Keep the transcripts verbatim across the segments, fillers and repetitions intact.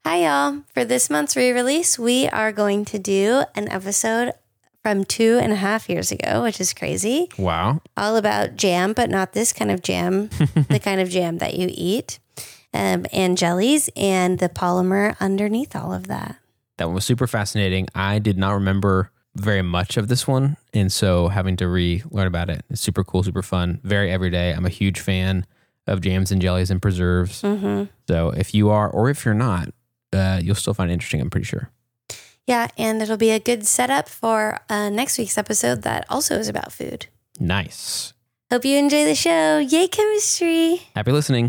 Hi, y'all. For this month's re-release, we are going to do an episode from two and a half years ago, which is crazy. Wow. All about jam, but not this kind of jam, the kind of jam that you eat, um, and jellies and the polymer underneath all of that. That one was super fascinating. I did not remember very much of this one, and so having to relearn about it is super cool, super fun, very everyday. I'm a huge fan of jams and jellies and preserves. Mm-hmm. So if you are, or if you're not, uh, you'll still find it interesting, I'm pretty sure. Yeah, and it'll be a good setup for uh, next week's episode that also is about food. Nice. Hope you enjoy the show. Yay, chemistry. Happy listening.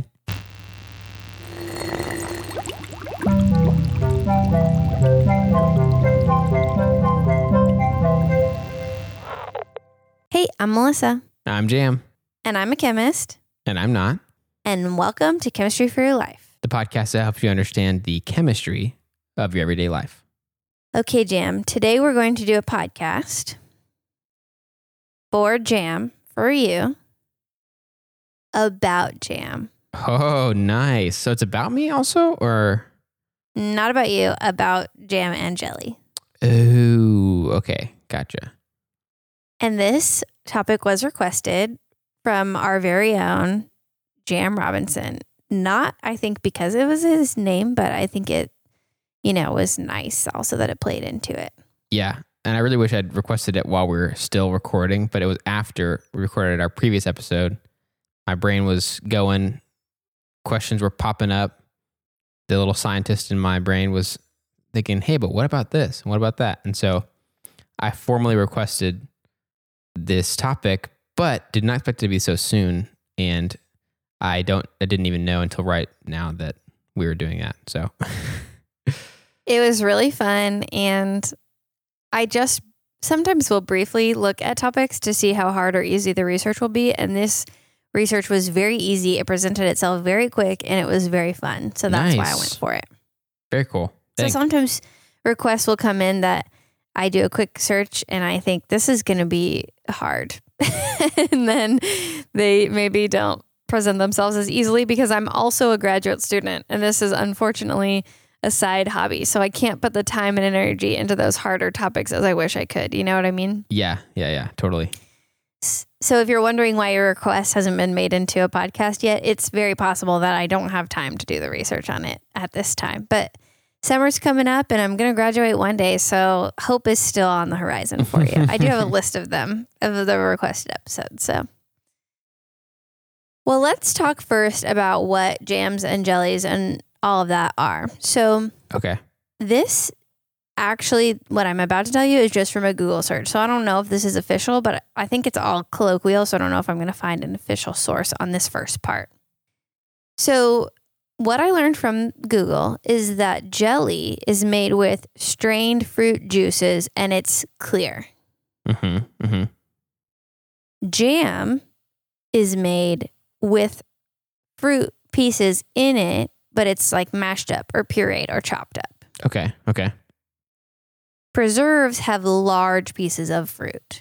Hey, I'm Melissa. I'm Jam. And I'm a chemist. And I'm not. And welcome to Chemistry for Your Life. The podcast that helps you understand the chemistry of your everyday life. Okay, Jam. Today we're going to do a podcast for Jam, for you, about jam. Oh, nice. So it's about me also, or? Not about you, about jam and jelly. Oh, okay. Gotcha. And this topic was requested from our very own Jam Robinson. Not, I think, because it was his name, but I think it, you know, was nice also that it played into it. Yeah. And I really wish I'd requested it while we were still recording, but it was after we recorded our previous episode. My brain was going, questions were popping up. The little scientist in my brain was thinking, hey, but what about this? What about that? And so I formally requested this topic, but did not expect it to be so soon. And I don't, I didn't even know until right now that we were doing that. So it was really fun. And I just sometimes will briefly look at topics to see how hard or easy the research will be. And this research was very easy. It presented itself very quick and it was very fun. So that's Nice. why I went for it. Very cool. Thanks. So sometimes requests will come in that I do a quick search and I think this is going to be hard. And then they maybe don't present themselves as easily because I'm also a graduate student and this is unfortunately a side hobby. So I can't put the time and energy into those harder topics as I wish I could. You know what I mean? Yeah, yeah, yeah, totally. So if you're wondering why your request hasn't been made into a podcast yet, it's very possible that I don't have time to do the research on it at this time. But summer's coming up and I'm going to graduate one day. So hope is still on the horizon for you. I do have a list of them, of the requested episodes. So, well, let's talk first about what jams and jellies and all of that are. So Okay. this actually, what I'm about to tell you is just from a Google search. So I don't know if this is official, but I think it's all colloquial. So I don't know if I'm going to find an official source on this first part. So what I learned from Google is that jelly is made with strained fruit juices and it's clear. Mm-hmm. Mm-hmm. Jam is made with fruit pieces in it, but it's like mashed up or pureed or chopped up. Okay. Okay. Preserves have large pieces of fruit.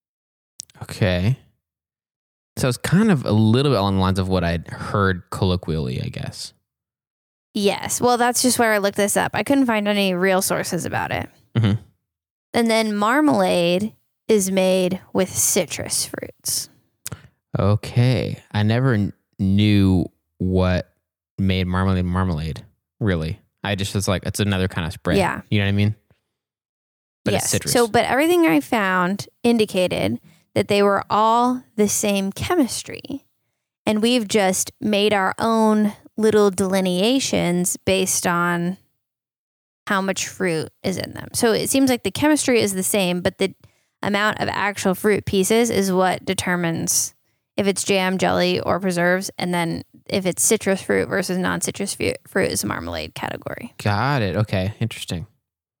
Okay. So it's kind of a little bit along the lines of what I'd heard colloquially, I guess. Yes. Well, that's just where I looked this up. I couldn't find any real sources about it. Mm-hmm. And then marmalade is made with citrus fruits. Okay. I never kn- knew what made marmalade marmalade, really. I just was like, it's another kind of spread. Yeah. You know what I mean? But yes. it's citrus. So, but everything I found indicated that they were all the same chemistry. And we've just made our own little delineations based on how much fruit is in them. So it seems like the chemistry is the same, but the amount of actual fruit pieces is what determines if it's jam, jelly, or preserves. And then if it's citrus fruit versus non-citrus fruit, fruit is marmalade category. Got it. Okay. Interesting.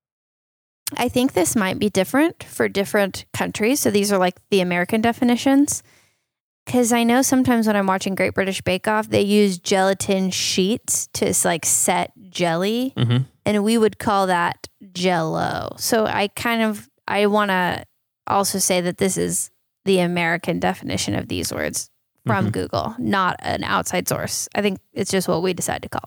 I think this might be different for different countries. So these are like the American definitions. Because I know sometimes when I'm watching Great British Bake Off, they use gelatin sheets to like set jelly. Mm-hmm. And we would call that Jell-O. So I kind of, I want to also say that this is the American definition of these words from Mm-hmm. Google, not an outside source. I think it's just what we decide to call them.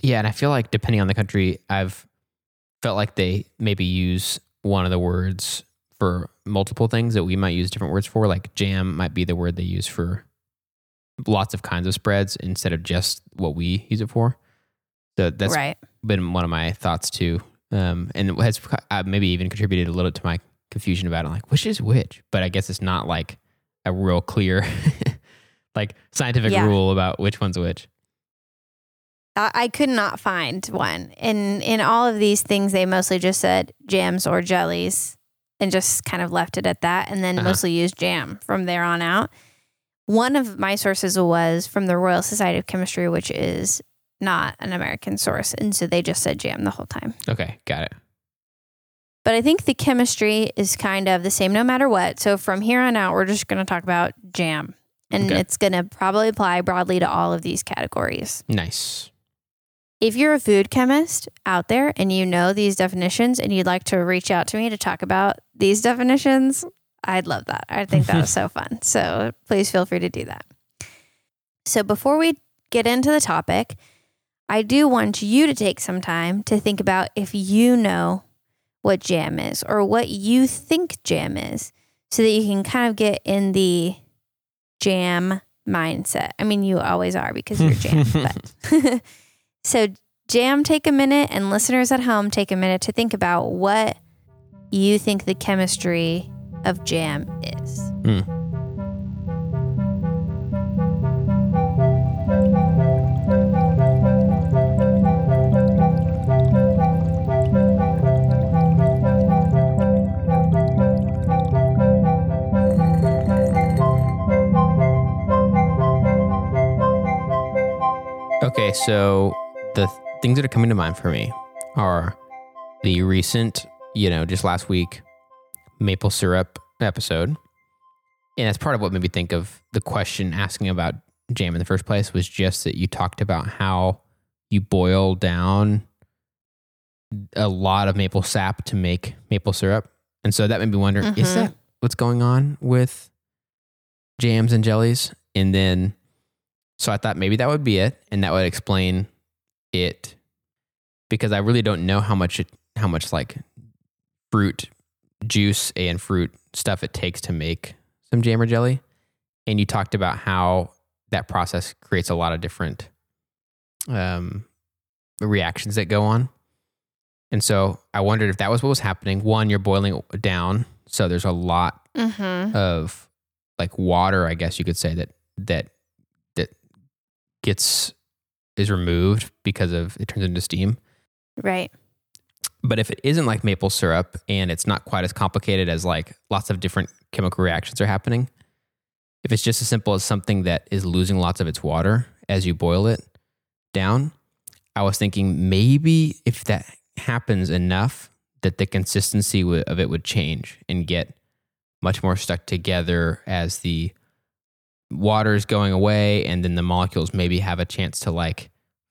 Yeah, and I feel like depending on the country, I've felt like they maybe use one of the words for multiple things that we might use different words for. Like jam might be the word they use for lots of kinds of spreads instead of just what we use it for. So that's right. been one of my thoughts too. Um, and it has uh, maybe even contributed a little to my confusion about it. Like, which is which? But I guess it's not like a real clear, like scientific Yeah. rule about which one's which. I, I could not find one. In in all of these things, they mostly just said jams or jellies and just kind of left it at that, and then Uh-huh. mostly used jam from there on out. One of my sources was from the Royal Society of Chemistry, which is not an American source, and so they just said jam the whole time. Okay, got it. But I think the chemistry is kind of the same no matter what. So from here on out, we're just going to talk about jam. And Okay. it's going to probably apply broadly to all of these categories. Nice. If you're a food chemist out there and you know these definitions and you'd like to reach out to me to talk about these definitions, I'd love that. I think that was so fun. So please feel free to do that. So before we get into the topic, I do want you to take some time to think about if you know what jam is or what you think jam is so that you can kind of get in the jam mindset. I mean, you always are because you're jam. But so jam, take a minute, and listeners at home, take a minute to think about what you think the chemistry of jam is. Hmm. Okay, so the th- things that are coming to mind for me are the recent, you know, just last week, maple syrup episode. And that's part of what made me think of the question asking about jam in the first place was just that you talked about how you boil down a lot of maple sap to make maple syrup. And so that made me wonder, Mhm. is that what's going on with jams and jellies? And then, so I thought maybe that would be it. And that would explain it because I really don't know how much, it, how much like fruit juice and fruit stuff it takes to make some jam or jelly. And you talked about how that process creates a lot of different um, reactions that go on. And so I wondered if that was what was happening. One, you're boiling it down. So there's a lot Mm-hmm. of like water, I guess you could say that, that, that gets, is removed because of, it turns into steam. Right. But if it isn't like maple syrup and it's not quite as complicated as like lots of different chemical reactions are happening, if it's just as simple as something that is losing lots of its water as you boil it down, I was thinking maybe if that happens enough that the consistency w- of it would change and get much more stuck together as the water is going away, and then the molecules maybe have a chance to like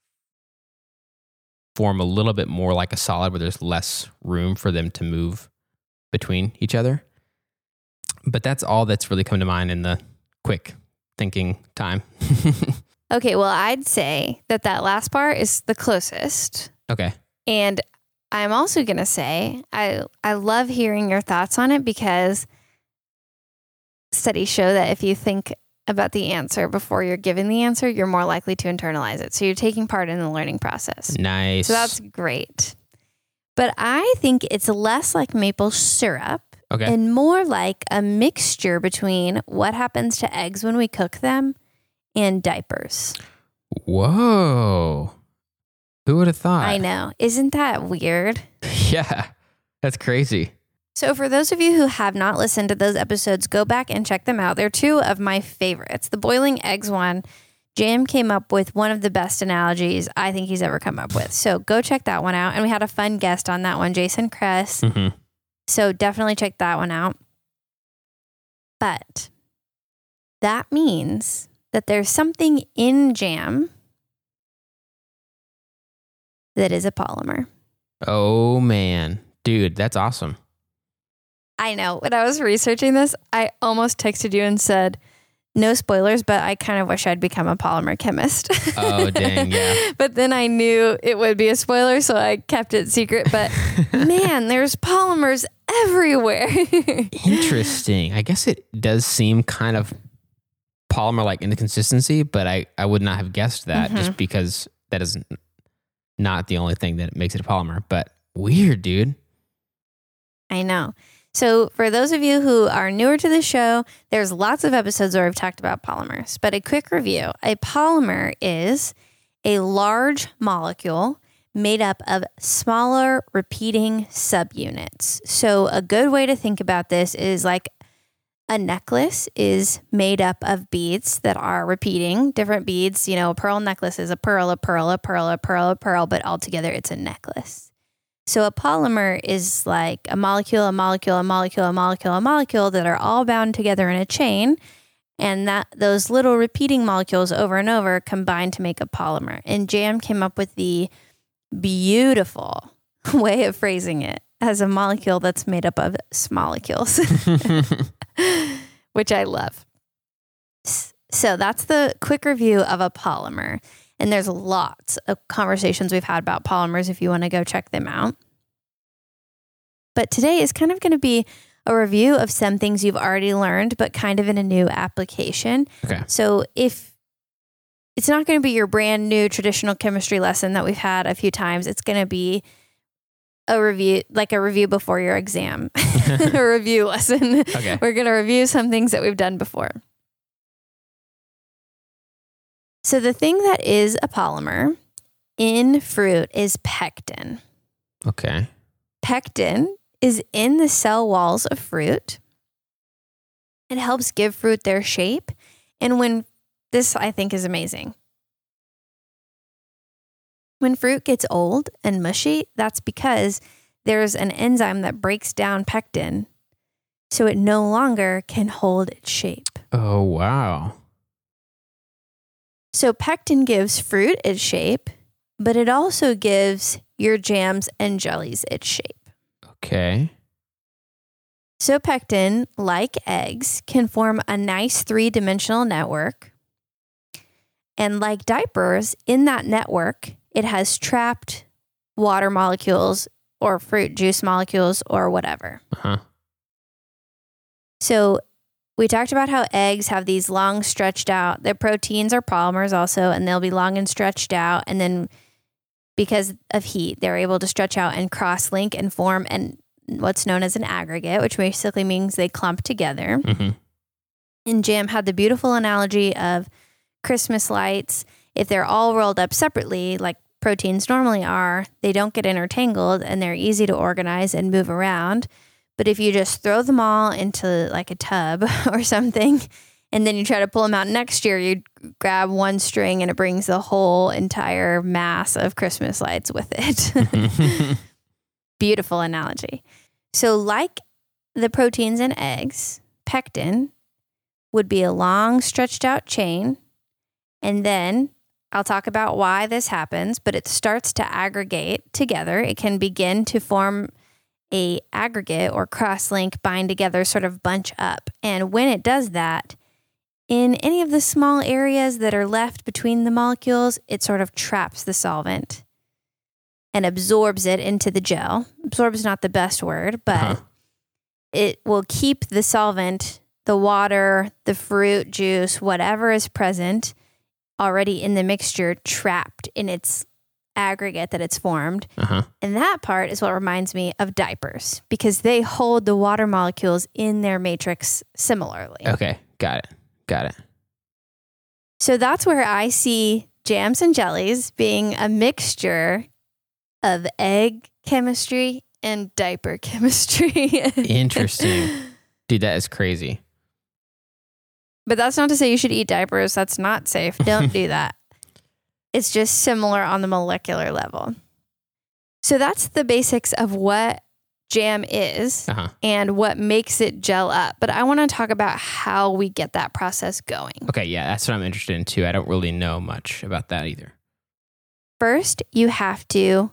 form a little bit more like a solid where there's less room for them to move between each other. But that's all that's really come to mind in the quick thinking time. Okay, well, I'd say that that last part is the closest. Okay. And I'm also going to say I I love hearing your thoughts on it because studies show that if you think about the answer before you're given the answer, you're more likely to internalize it. So you're taking part in the learning process. Nice. So that's great. But I think it's less like maple syrup okay. and more like a mixture between what happens to eggs when we cook them and diapers. Whoa. Who would have thought? I know. Isn't that weird? Yeah. That's crazy. So for those of you who have not listened to those episodes, go back and check them out. They're two of my favorites. The boiling eggs one, Jam came up with one of the best analogies I think he's ever come up with. So go check that one out. And we had a fun guest on that one, Jason Kress. Mm-hmm. So definitely check that one out. But that means that there's something in jam that is a polymer. Oh, man. Dude, that's awesome. I know. When I was researching this, I almost texted you and said, No spoilers, but I kind of wish I'd become a polymer chemist. Oh, dang, yeah. But then I knew it would be a spoiler, so I kept it secret. But man, there's polymers everywhere. Interesting. I guess it does seem kind of polymer-like in the consistency, but I, I would not have guessed that mm-hmm. just because that is not the only thing that makes it a polymer. But weird, dude. I know. So for those of you who are newer to the show, there's lots of episodes where I've talked about polymers, but a quick review. A polymer is a large molecule made up of smaller repeating subunits. So a good way to think about this is like a necklace is made up of beads that are repeating different beads. You know, a pearl necklace is a pearl, a pearl, a pearl, a pearl, a pearl, but altogether it's a necklace. So a polymer is like a molecule, a molecule, a molecule, a molecule, a molecule that are all bound together in a chain. And that those little repeating molecules over and over combine to make a polymer. And J M came up with the beautiful way of phrasing it as a molecule that's made up of molecules, which I love. So that's the quick review of a polymer. And there's lots of conversations we've had about polymers if you want to go check them out. But today is kind of going to be a review of some things you've already learned, but kind of in a new application. Okay. So if it's not going to be your brand new traditional chemistry lesson that we've had a few times, it's going to be a review, like a review before your exam, a review lesson. Okay. We're going to review some things that we've done before. So the thing that is a polymer in fruit is pectin. Okay. Pectin is in the cell walls of fruit. It helps give fruit their shape. And when this, I think, is amazing. When fruit gets old and mushy, that's because there's an enzyme that breaks down pectin so it no longer can hold its shape. Oh, wow. So pectin gives fruit its shape, but it also gives your jams and jellies its shape. Okay. So pectin, like eggs, can form a nice three-dimensional network. And like diapers, in that network, it has trapped water molecules or fruit juice molecules or whatever. Uh-huh. So we talked about how eggs have these long stretched out, their proteins are polymers also, and they'll be long and stretched out. And then because of heat, they're able to stretch out and cross-link and form an, what's known as an aggregate, which basically means they clump together. Mm-hmm. And Jam had the beautiful analogy of Christmas lights. If they're all rolled up separately, like proteins normally are, they don't get intertangled and they're easy to organize and move around. But if you just throw them all into like a tub or something, and then you try to pull them out next year, you grab one string and it brings the whole entire mass of Christmas lights with it. Beautiful analogy. So like the proteins in eggs, pectin would be a long stretched out chain. And then I'll talk about why this happens, but it starts to aggregate together. It can begin to form a aggregate or cross-link, bind together, sort of bunch up. And when it does that, in any of the small areas that are left between the molecules, it sort of traps the solvent and absorbs it into the gel. Absorb is not the best word, but huh. it will keep the solvent, the water, the fruit juice, whatever is present already in the mixture, trapped in its aggregate that it's formed. Uh-huh. And that part is what reminds me of diapers because they hold the water molecules in their matrix similarly. Okay. Got it. Got it. So that's where I see jams and jellies being a mixture of egg chemistry and diaper chemistry. Interesting. Dude, that is crazy. But that's not to say you should eat diapers. That's not safe. Don't do that. It's just similar on the molecular level. So that's the basics of what jam is uh-huh. and what makes it gel up. But I want to talk about how we get that process going. Okay, yeah, that's what I'm interested in too. I don't really know much about that either. First, you have to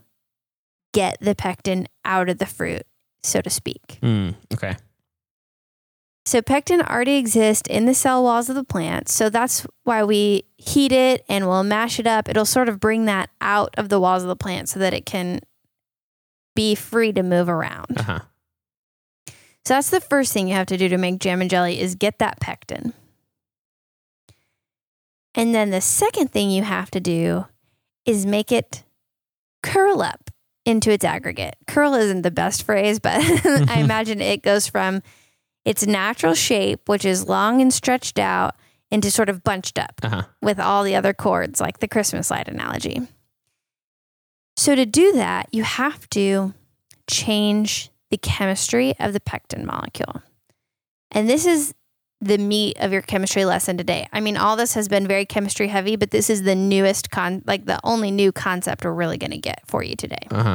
get the pectin out of the fruit, so to speak. Mm, okay. So pectin already exists in the cell walls of the plant. So that's why we heat it and we'll mash it up. It'll sort of bring that out of the walls of the plant so that it can be free to move around. Uh-huh. So that's the first thing you have to do to make jam and jelly is get that pectin. And then the second thing you have to do is make it curl up into its aggregate. Curl isn't the best phrase, but I imagine it goes from its natural shape, which is long and stretched out, into sort of bunched up uh-huh. with all the other chords, like the Christmas light analogy. So to do that, you have to change the chemistry of the pectin molecule. And this is the meat of your chemistry lesson today. I mean, all this has been very chemistry heavy, but this is the newest con, like the only new concept we're really going to get for you today. Uh-huh.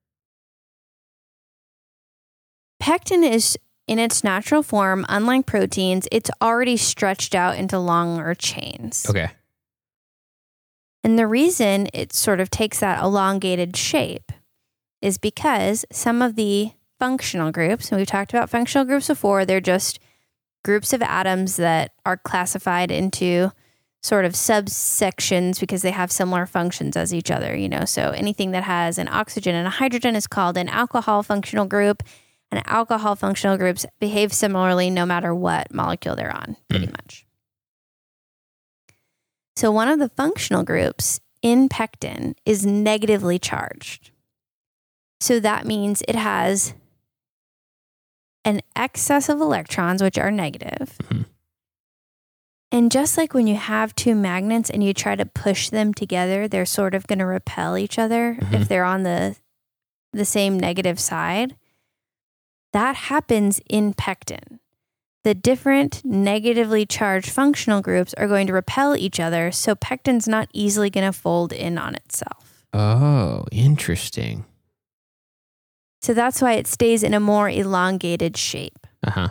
Pectin is in its natural form, unlike proteins, it's already stretched out into longer chains. Okay. And the reason it sort of takes that elongated shape is because some of the functional groups, and we've talked about functional groups before, they're just groups of atoms that are classified into sort of subsections because they have similar functions as each other, you know. So anything that has an oxygen and a hydrogen is called an alcohol functional group. And alcohol functional groups behave similarly no matter what molecule they're on, pretty mm. much. So one of the functional groups in pectin is negatively charged. So that means it has an excess of electrons, which are negative. Mm-hmm. And just like when you have two magnets and you try to push them together, they're sort of going to repel each other mm-hmm. if they're on the the same negative side. That happens in pectin. The different negatively charged functional groups are going to repel each other, so pectin's not easily going to fold in on itself. Oh, interesting. So that's why it stays in a more elongated shape. Uh-huh.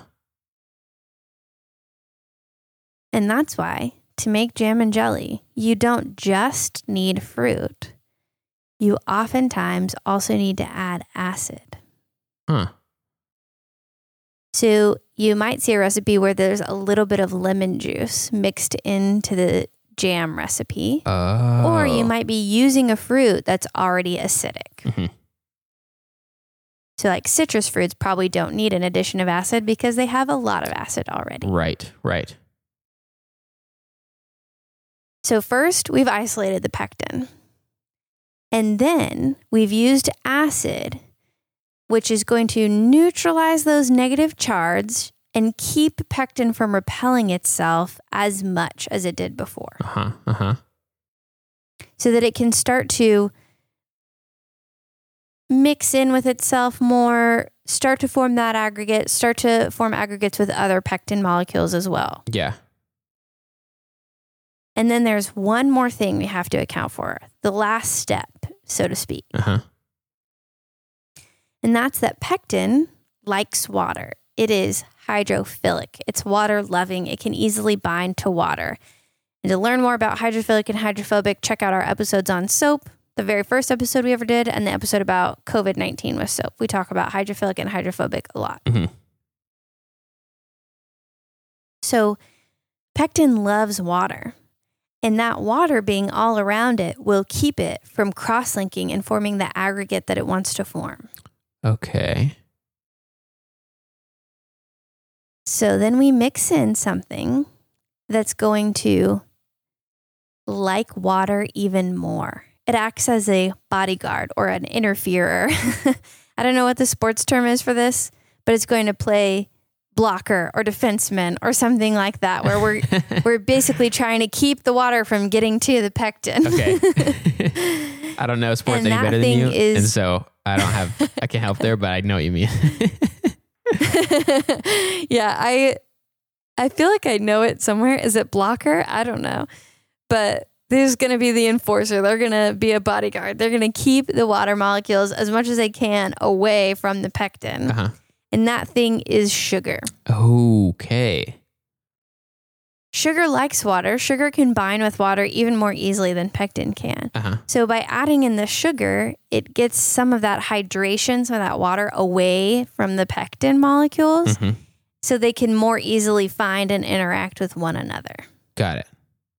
And that's why, to make jam and jelly, you don't just need fruit. You oftentimes also need to add acid. Huh. So you might see a recipe where there's a little bit of lemon juice mixed into the jam recipe. Oh. Or you might be using a fruit that's already acidic. Mm-hmm. So like citrus fruits probably don't need an addition of acid because they have a lot of acid already. Right, right. So first, we've isolated the pectin. And then we've used acid, which is going to neutralize those negative charges and keep pectin from repelling itself as much as it did before. Uh-huh, uh-huh. So that it can start to mix in with itself more, start to form that aggregate, start to form aggregates with other pectin molecules as well. Yeah. And then there's one more thing we have to account for, the last step, so to speak. Uh-huh. And that's that pectin likes water. It is hydrophilic. It's water loving. It can easily bind to water. And to learn more about hydrophilic and hydrophobic, check out our episodes on soap, the very first episode we ever did, and the episode about covid nineteen with soap. We talk about hydrophilic and hydrophobic a lot. Mm-hmm. So pectin loves water. And that water being all around it will keep it from cross-linking and forming the aggregate that it wants to form. Okay. So then we mix in something that's going to like water even more. It acts as a bodyguard or an interferer. I don't know what the sports term is for this, but it's going to play blocker or defenseman or something like that, where we're we're basically trying to keep the water from getting to the pectin. Okay. I don't know sports And any that better than thing you, is- and so I don't have I can't help there, but I know what you mean. Yeah, I I feel like I know it somewhere. Is it blocker? I don't know. But there's going to be the enforcer. They're going to be a bodyguard. They're going to keep the water molecules as much as they can away from the pectin. Uh-huh. And that thing is sugar. Okay. Sugar likes water. Sugar can bind with water even more easily than pectin can. Uh-huh. So by adding in the sugar, it gets some of that hydration, some of that water away from the pectin molecules. Mm-hmm. so they can more easily find and interact with one another. Got it.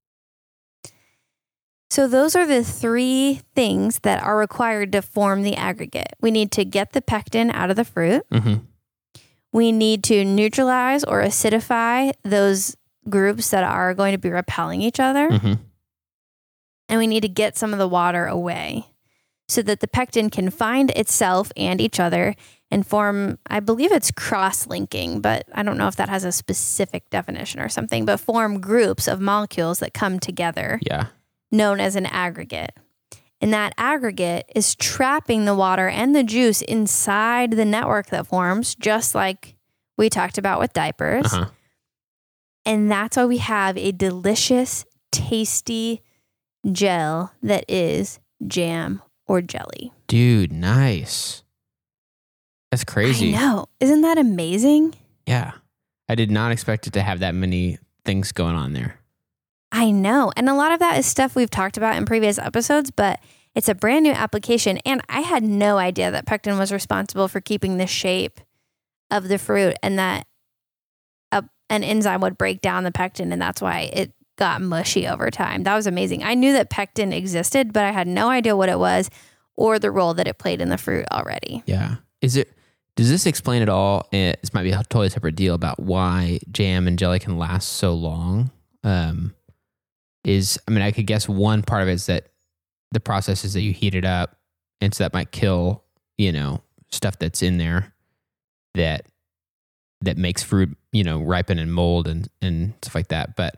So those are the three things that are required to form the aggregate. We need to get the pectin out of the fruit. Mm-hmm. We need to neutralize or acidify those groups that are going to be repelling each other. Mm-hmm. And we need to get some of the water away so that the pectin can find itself and each other and form, I believe it's cross-linking, but I don't know if that has a specific definition or something, but form groups of molecules that come together. Yeah. Known as an aggregate. And that aggregate is trapping the water and the juice inside the network that forms, just like we talked about with diapers. Uh-huh. And that's why we have a delicious, tasty gel that is jam or jelly. Dude, nice. That's crazy. I know. Isn't that amazing? Yeah. I did not expect it to have that many things going on there. I know. And a lot of that is stuff we've talked about in previous episodes, but it's a brand new application. And I had no idea that pectin was responsible for keeping the shape of the fruit and that a, an enzyme would break down the pectin. And that's why it got mushy over time. That was amazing. I knew that pectin existed, but I had no idea what it was or the role that it played in the fruit already. Yeah. Is it, does this explain at all? eh, This might be a totally separate deal about why jam and jelly can last so long. Um, is, I mean, I could guess one part of it is that the process is that you heat it up, and so that might kill, you know, stuff that's in there that that makes fruit, you know, ripen and mold and, and stuff like that. But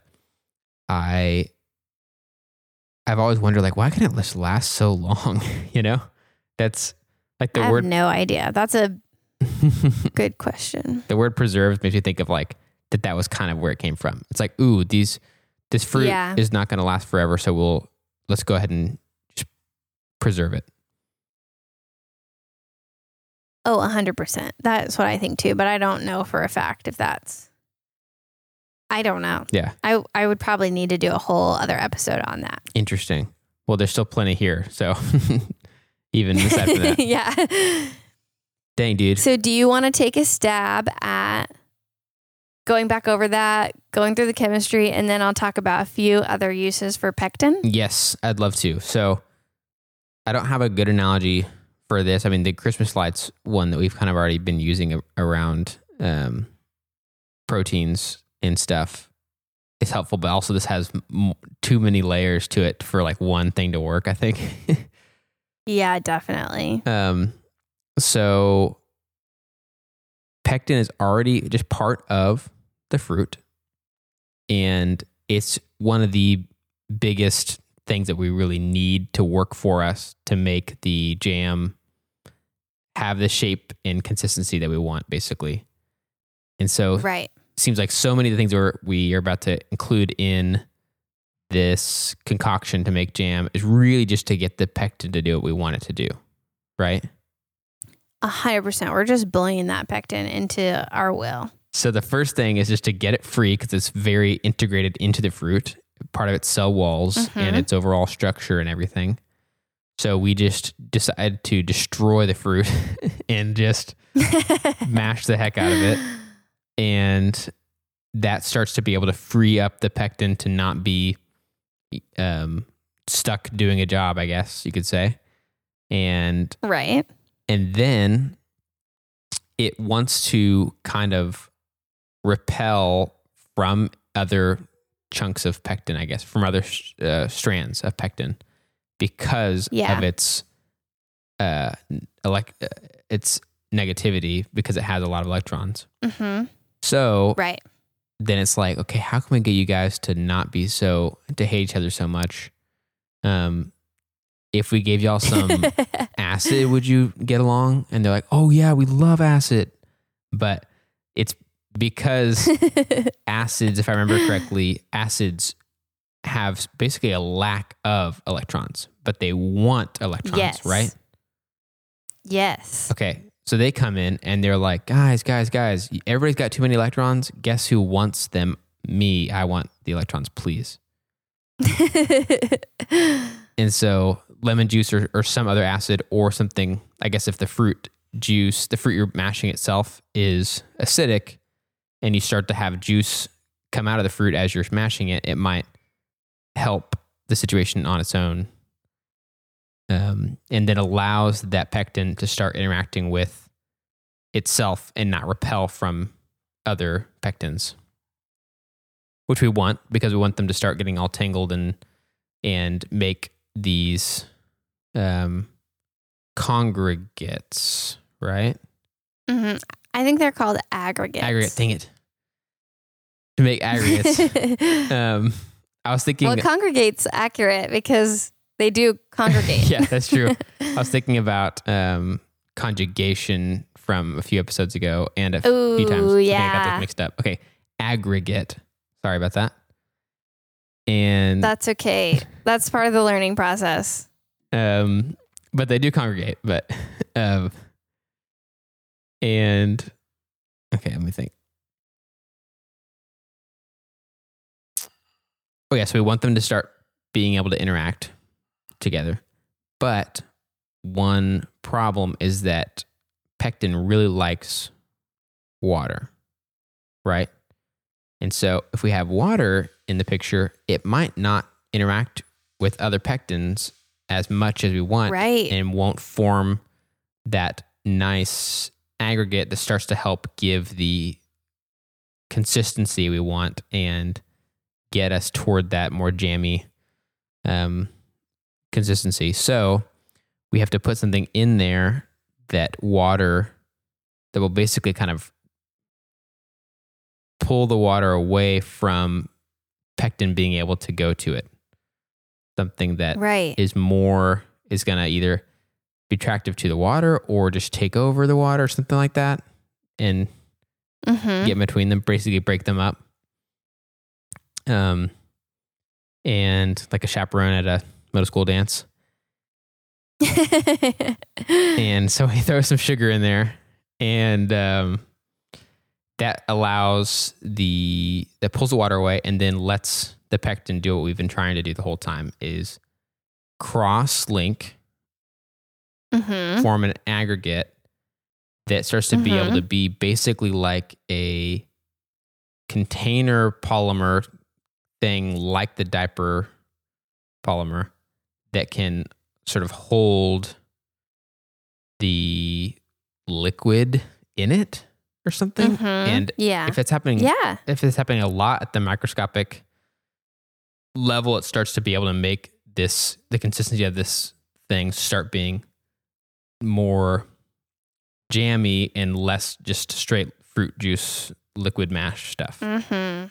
I, I've always wondered, like, why can it just last so long? You know, that's like the I word. have no idea. That's a good question. The word preserved makes me think of like that. That was kind of where it came from. It's like, ooh, these. This fruit Yeah. is not going to last forever, so we'll let's go ahead and just preserve it. Oh, one hundred percent. That's what I think too, but I don't know for a fact if that's... I don't know. Yeah. I, I would probably need to do a whole other episode on that. Interesting. Well, there's still plenty here, so even aside from that. Yeah. Dang, dude. So do you want to take a stab at going back over that, going through the chemistry, and then I'll talk about a few other uses for pectin? Yes, I'd love to. So I don't have a good analogy for this. I mean, the Christmas lights one that we've kind of already been using around um, proteins and stuff is helpful, but also this has m- too many layers to it for like one thing to work, I think. Yeah, definitely. Um, so pectin is already just part of the fruit, and it's one of the biggest things that we really need to work for us to make the jam have the shape and consistency that we want, basically. And so Right. it seems like so many of the things we're, we are about to include in this concoction to make jam is really just to get the pectin to do what we want it to do, right? A hundred percent. We're just bullying that pectin into our will. So the first thing is just to get it free because it's very integrated into the fruit, part of its cell walls Mhm. and its overall structure and everything. So we just decided to destroy the fruit and just mash the heck out of it. And that starts to be able to free up the pectin to not be um, stuck doing a job, I guess you could say. And Right. and then it wants to kind of repel from other chunks of pectin, I guess, from other uh, strands of pectin because Yeah. of its uh, elect- uh, its negativity because it has a lot of electrons. Mm-hmm. So Right. then it's like, okay, how can we get you guys to not be so, to hate each other so much? Um, if we gave y'all some acid, would you get along? And they're like, oh yeah, we love acid. But it's because acids, if I remember correctly, acids have basically a lack of electrons, but they want electrons, Yes. right? Yes. Okay. So they come in and they're like, guys, guys, guys, everybody's got too many electrons. Guess who wants them? Me. I want the electrons, please. And so lemon juice or, or some other acid or something, I guess if the fruit juice, the fruit you're mashing itself is acidic and you start to have juice come out of the fruit as you're smashing it, it might help the situation on its own. Um, and then allows that pectin to start interacting with itself and not repel from other pectins, which we want because we want them to start getting all tangled and and make these um, congregates, right? Mm-hmm. I think they're called aggregates. Aggregate, dang it. To make aggregates. um, I was thinking... Well, congregate's accurate because they do congregate. Yeah, that's true. I was thinking about um, conjugation from a few episodes ago and a Ooh, few times. I think yeah. I got those mixed up. Okay, aggregate. Sorry about that. And That's okay. That's part of the learning process. um, but they do congregate. But um, and okay, let me think. Oh yeah, so we want them to start being able to interact together. But one problem is that pectin really likes water, right? And so if we have water in the picture, it might not interact with other pectins as much as we want, Right. and won't form that nice aggregate that starts to help give the consistency we want and get us toward that more jammy um, consistency. So we have to put something in there that water that will basically kind of pull the water away from pectin being able to go to it. Something that Right. is more, is going to either be attractive to the water or just take over the water or something like that and Mm-hmm. get in between them, basically break them up. Um, and like a chaperone at a middle school dance. And so he throws some sugar in there, and um, that allows the, that pulls the water away and then lets the pectin do what we've been trying to do the whole time, is cross-link, Mm-hmm. form an aggregate that starts to be Mhm. able to be basically like a container polymer thing, like the diaper polymer, that can sort of hold the liquid in it or something. Mhm. And Yeah. if it's happening, Yeah. if it's happening a lot at the microscopic level, it starts to be able to make this, the consistency of this thing start being more jammy and less just straight fruit juice liquid mash stuff. Mm-hmm.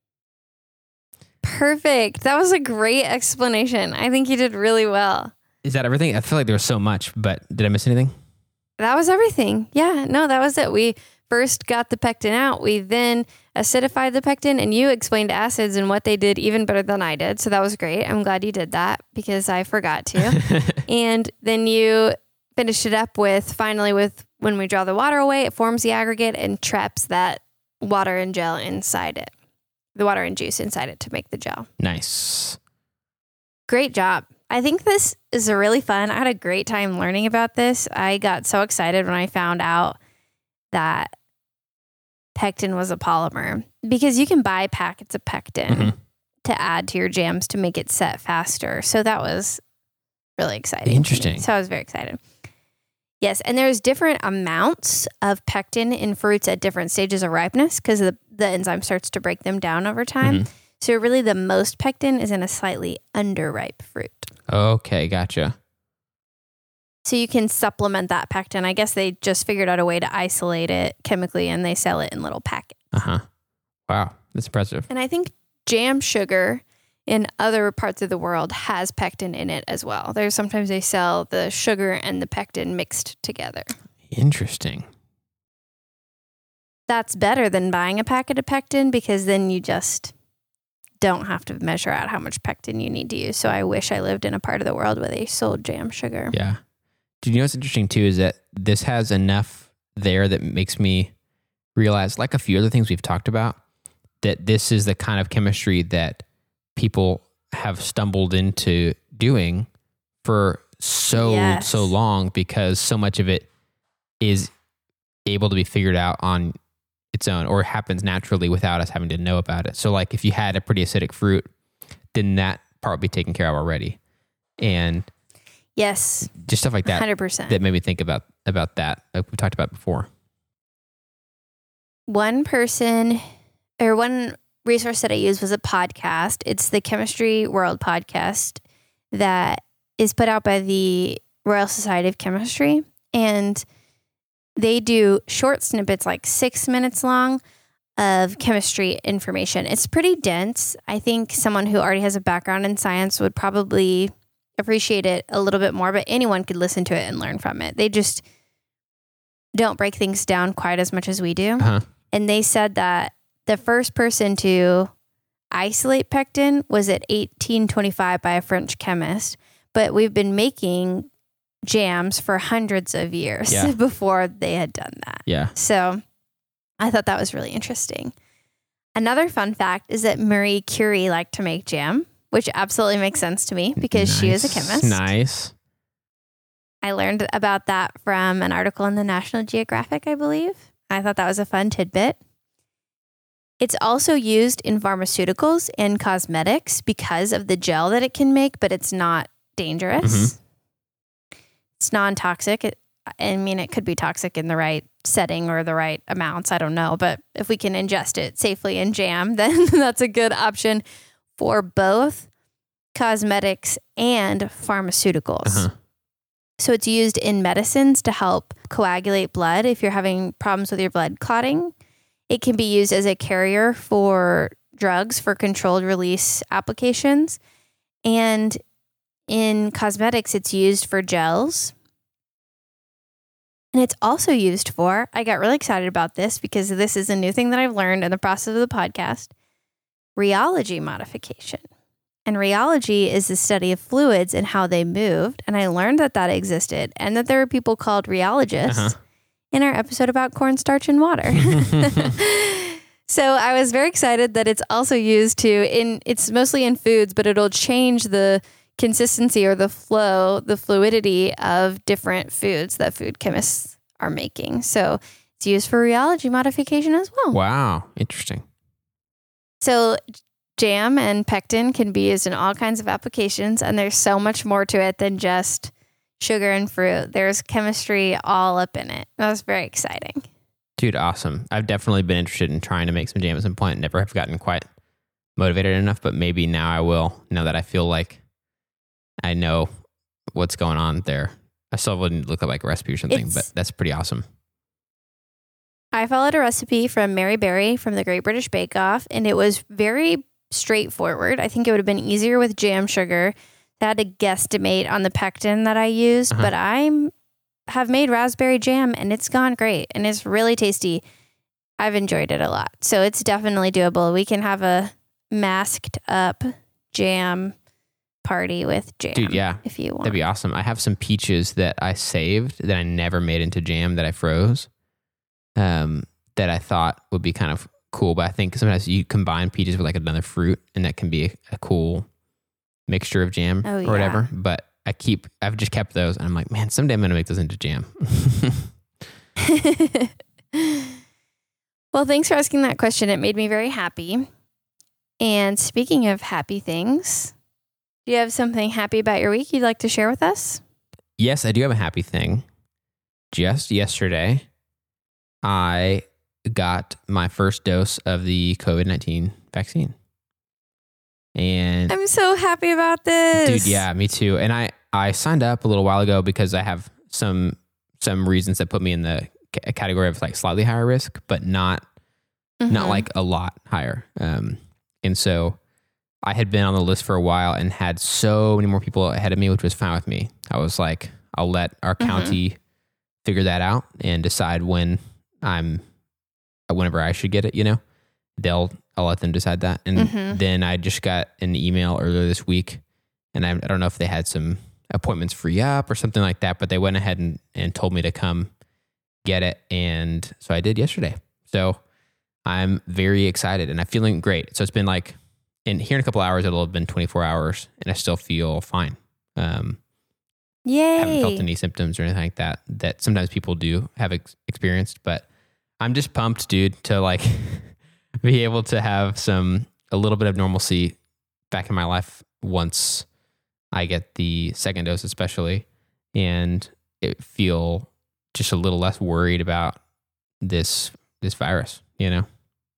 Perfect. That was a great explanation. I think you did really well. Is that everything? I feel like there was so much, but did I miss anything? That was everything. Yeah, no, that was it. We first got the pectin out. We then acidified the pectin, and you explained acids and what they did even better than I did. So that was great. I'm glad you did that because I forgot to. And then you finished it up with, finally, with when we draw the water away, it forms the aggregate and traps that water and gel inside it. The water and juice inside it to make the gel. Nice. Great job. I think this is a really fun. I had a great time learning about this. I got so excited when I found out that pectin was a polymer, because you can buy packets of pectin Mhm. to add to your jams to make it set faster. So that was really exciting. to me. Interesting. So I was very excited. Yes, and there's different amounts of pectin in fruits at different stages of ripeness because the, the enzyme starts to break them down over time. Mhm. So really the most pectin is in a slightly underripe fruit. Okay, gotcha. So you can supplement that pectin. I guess they just figured out a way to isolate it chemically, and they sell it in little packets. Uh-huh. Wow, that's impressive. And I think jam sugar in other parts of the world has pectin in it as well. There's sometimes they sell the sugar and the pectin mixed together. Interesting. That's better than buying a packet of pectin because then you just don't have to measure out how much pectin you need to use. So I wish I lived in a part of the world where they sold jam sugar. Yeah. Do you know what's interesting too is that this has enough there that makes me realize, like a few other things we've talked about, that this is the kind of chemistry that people have stumbled into doing for so, Yes. so long, because so much of it is able to be figured out on its own, or happens naturally without us having to know about it. So like if you had a pretty acidic fruit, then that part would be taken care of already. And yes, just stuff like that. one hundred percent. That made me think about, about that, like we talked about before. One person or one resource that I used was a podcast. It's the Chemistry World podcast that is put out by the Royal Society of Chemistry. And they do short snippets, like six minutes long, of chemistry information. It's pretty dense. I think someone who already has a background in science would probably appreciate it a little bit more, but anyone could listen to it and learn from it. They just don't break things down quite as much as we do. Uh-huh. And they said that the first person to isolate pectin was at eighteen twenty-five by a French chemist, but we've been making jams for hundreds of years Yeah. before they had done that. Yeah. So I thought that was really interesting. Another fun fact is that Marie Curie liked to make jam, which absolutely makes sense to me because nice. she was a chemist. Nice. I learned about that from an article in the National Geographic, I believe. I thought that was a fun tidbit. It's also used in pharmaceuticals and cosmetics because of the gel that it can make, but it's not dangerous. Mm-hmm. It's non-toxic. It, I mean, it could be toxic in the right setting or the right amounts. I don't know. But if we can ingest it safely in jam, then that's a good option for both cosmetics and pharmaceuticals. Uh-huh. So it's used in medicines to help coagulate blood if you're having problems with your blood clotting. It can be used as a carrier for drugs for controlled release applications. And in cosmetics, it's used for gels. And it's also used for, I got really excited about this because this is a new thing that I've learned in the process of the podcast, rheology modification. And rheology is the study of fluids and how they moved. And I learned that that existed and that there were people called rheologists uh-huh. in our episode about cornstarch and water. So I was very excited that it's also used to, in it's mostly in foods, but it'll change the consistency or the flow, the fluidity of different foods that food chemists are making. So it's used for rheology modification as well. Wow. Interesting. So jam and pectin can be used in all kinds of applications, and there's so much more to it than just sugar and fruit. There's chemistry all up in it. That was very exciting. Dude, awesome. I've definitely been interested in trying to make some jam at some point. Never have gotten quite motivated enough, but maybe now I will, now that I feel like I know what's going on there. I still wouldn't look up like a recipe or something, it's, but that's pretty awesome. I followed a recipe from Mary Berry from the Great British Bake Off, and it was very straightforward. I think it would have been easier with jam sugar. I had to guesstimate on the pectin that I used, uh-huh. but I have made raspberry jam and it's gone great and it's really tasty. I've enjoyed it a lot. So it's definitely doable. We can have a masked up jam party with jam. Dude, yeah. If you want. That'd be awesome. I have some peaches that I saved that I never made into jam that I froze. Um, that I thought would be kind of cool, but I think sometimes you combine peaches with like another fruit and that can be a, a cool mixture of jam oh, or yeah. whatever. But I keep, I've just kept those and I'm like, man, someday I'm going to make those into jam. Well, thanks for asking that question. It made me very happy. And speaking of happy things, do you have something happy about your week you'd like to share with us? Yes, I do have a happy thing. Just yesterday, I got my first dose of the covid nineteen vaccine. And I'm so happy about this. Dude, yeah, me too. And I, I signed up a little while ago because I have some some reasons that put me in the c- category of like slightly higher risk, but not mm-hmm. not like a lot higher. Um, and so I had been on the list for a while and had so many more people ahead of me, which was fine with me. I was like, I'll let our mm-hmm. county figure that out and decide when I'm, whenever I should get it, you know, they'll, I'll let them decide that. And mm-hmm. then I just got an email earlier this week and I, I don't know if they had some appointments free up or something like that, but they went ahead and, and told me to come get it. And so I did yesterday. So I'm very excited and I'm feeling great. So it's been like, in here in a couple hours, it'll have been twenty-four hours and I still feel fine. Um, Yay. I haven't felt any symptoms or anything like that, that sometimes people do have ex- experienced, but I'm just pumped, dude, to like be able to have some, a little bit of normalcy back in my life once I get the second dose, especially, and it feel just a little less worried about this, this virus, you know?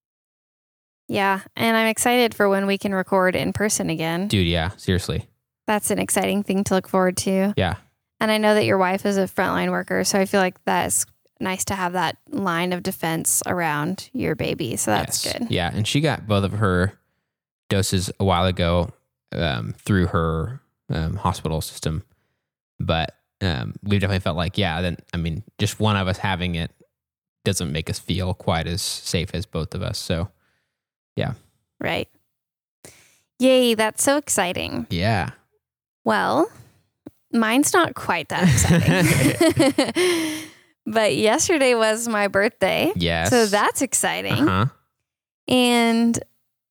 Yeah. And I'm excited for when we can record in person again. Dude, yeah, seriously. That's an exciting thing to look forward to. Yeah. And I know that your wife is a frontline worker, so I feel like that's nice to have that line of defense around your baby. So that's Yes. good. Yeah. And she got both of her doses a while ago um, through her um, hospital system. But um, we definitely felt like, yeah, then, I mean, just one of us having it doesn't make us feel quite as safe as both of us. So, yeah. Right. Yay. That's so exciting. Yeah. Well, mine's not quite that exciting. But yesterday was my birthday. Yes. So that's exciting. Uh-huh. And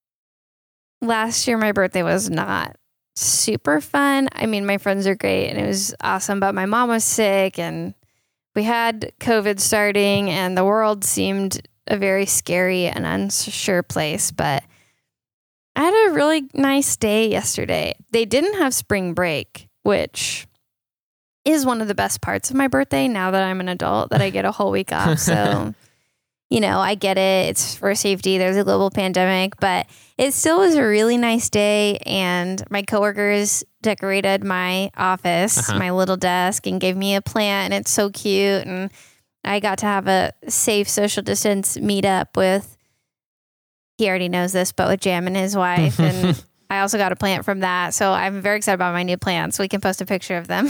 last year, my birthday was not super fun. I mean, my friends are great and it was awesome, but my mom was sick and we had COVID starting and the world seemed a very scary and unsure place. But I had a really nice day yesterday. They didn't have spring break, which is one of the best parts of my birthday now that I'm an adult, that I get a whole week off. So, you know, I get it. It's for safety. There's a global pandemic, but it still was a really nice day. And my coworkers decorated my office, Uh-huh. my little desk, and gave me a plant. And it's so cute. And I got to have a safe social distance meetup with, he already knows this, but with Jam and his wife. And I also got a plant from that. So I'm very excited about my new plants. We can post a picture of them.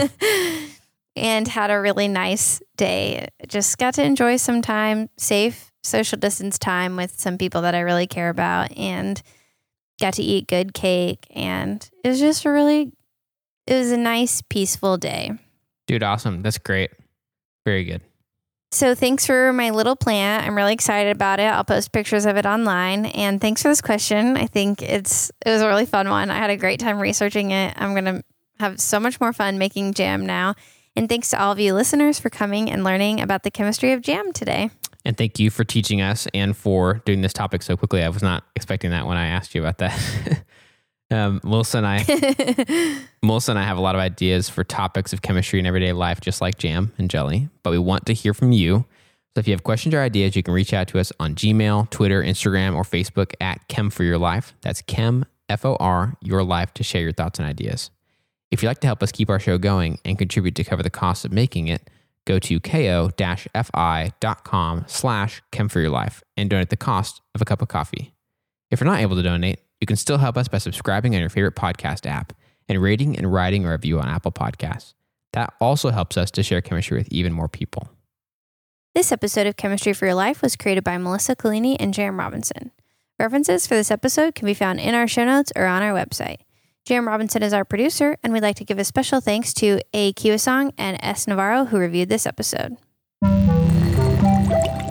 And had a really nice day. Just got to enjoy some time, safe social distance time with some people that I really care about, and got to eat good cake. And it was just a really, it was a nice, peaceful day. Dude, awesome. That's great. Very good. So thanks for my little plant. I'm really excited about it. I'll post pictures of it online. And thanks for this question. I think it's it was a really fun one. I had a great time researching it. I'm going to have so much more fun making jam now. And thanks to all of you listeners for coming and learning about the chemistry of jam today. And thank you for teaching us and for doing this topic so quickly. I was not expecting that when I asked you about that. um, Melissa and I, Melissa and I have a lot of ideas for topics of chemistry in everyday life, just like jam and jelly. But we want to hear from you. So if you have questions or ideas, you can reach out to us on Gmail, Twitter, Instagram, or Facebook at Chem for Your Life. That's Chem, F O R, Your Life, to share your thoughts and ideas. If you'd like to help us keep our show going and contribute to cover the cost of making it, go to ko-fi.com slash chem for your life and donate the cost of a cup of coffee. If you're not able to donate, you can still help us by subscribing on your favorite podcast app and rating and writing a review on Apple Podcasts. That also helps us to share chemistry with even more people. This episode of Chemistry for Your Life was created by Melissa Collini and Jam Robinson. References for this episode can be found in our show notes or on our website. Jam Robinson is our producer, and we'd like to give a special thanks to A. Kiwasong and S. Navarro, who reviewed this episode.